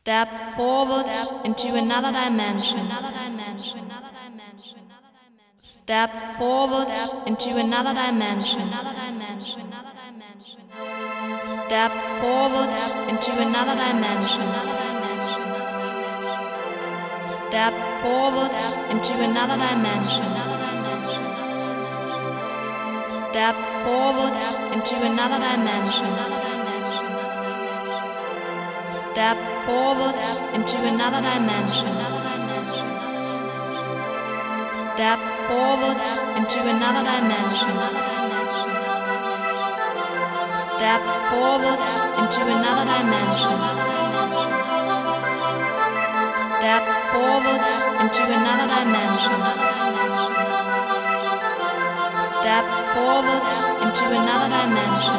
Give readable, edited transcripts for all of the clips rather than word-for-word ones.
Step forward into another dimension. Step forward into another dimension. Step forward into another dimension. Step forward into another dimension. Step forward into another dimension. Step forward into another dimension. Step forward into another dimension. Step forward into another dimension. Step forward into another dimension. Step forward into another dimension.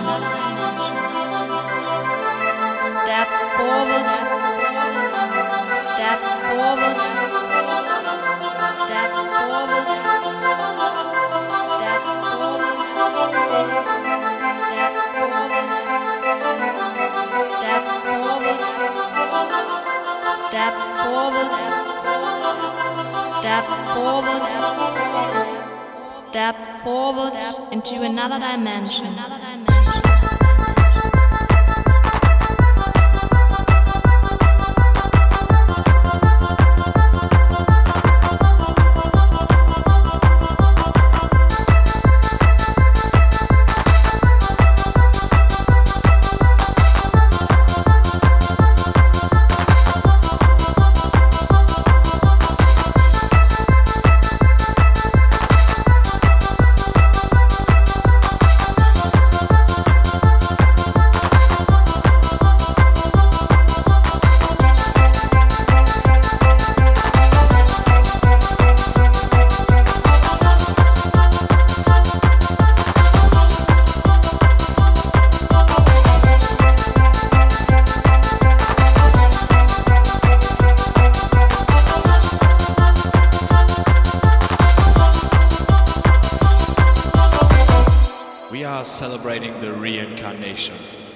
Step forward. Step forward. Step forward. Step forward. Step forward. Step forward. Step forward. Step forward into another dimension. We are celebrating the reincarnation.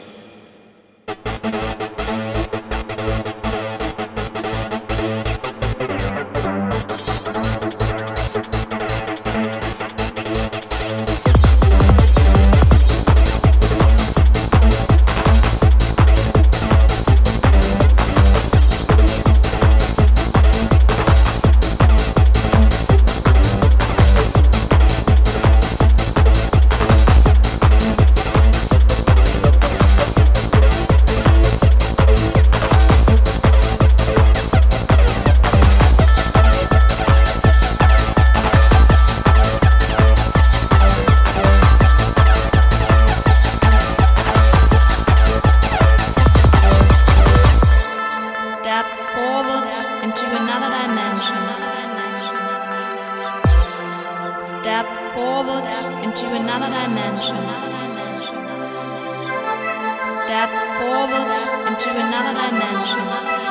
Step forward into another dimension. Step forward into another dimension.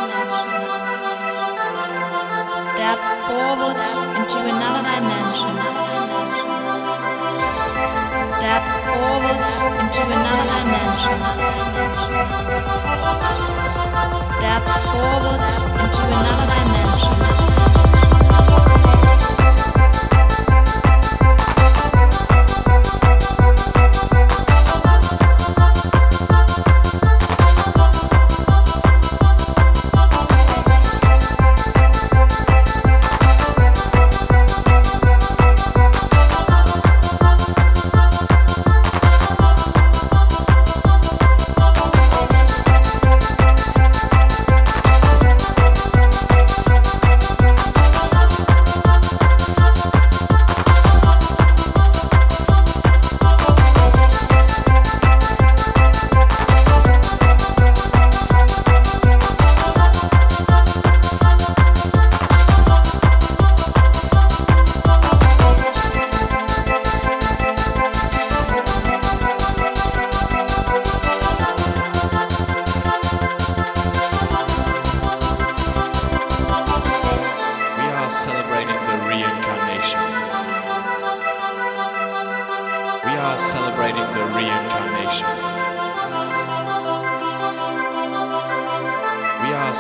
Step forward into another dimension. Step forward into another dimension. Step forward into another dimension.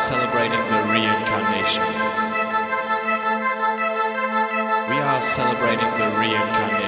celebrating the reincarnation. We are celebrating the reincarnation.